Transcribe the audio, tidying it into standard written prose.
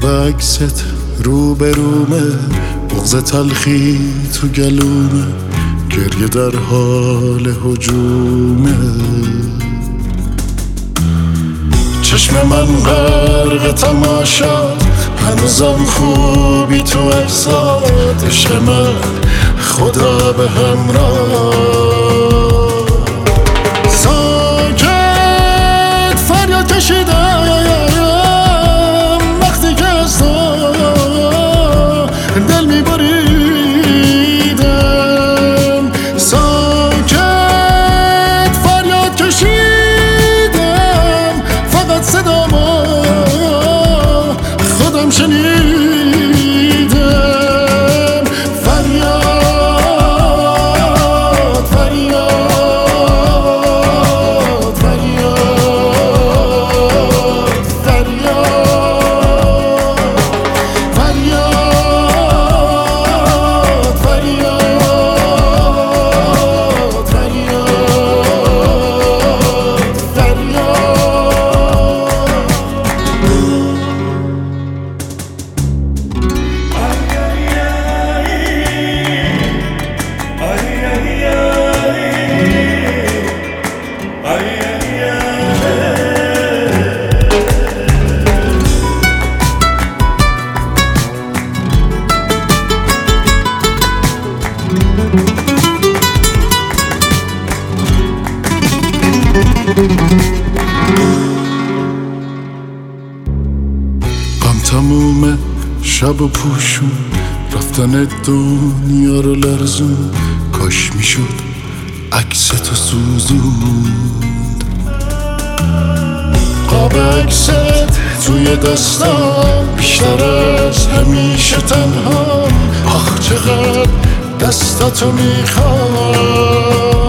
قاب عکست رو به رومه، بغض تلخی تو گلومه، گریه در حال هجومه. چشم من غرق تماشا، هنوزم خوبی تو احساد. عشق من خدا به همراه. ساکت فریاد کشیدم وقتی که از تو دل میبریدم. ساکت فریاد کشیدم، فقط صدامو خودم شنیدم. فریاد فریاد فریاد فریاد فریاد فریاد غم تمومه شب و پوشون، رفتن دنیا رو لرزون. کاش میشد عکس تو سوزوند. قاب عکست توی دستم، بیشتر از همیشه تنها. آخ چقدر دستاتو میخوام.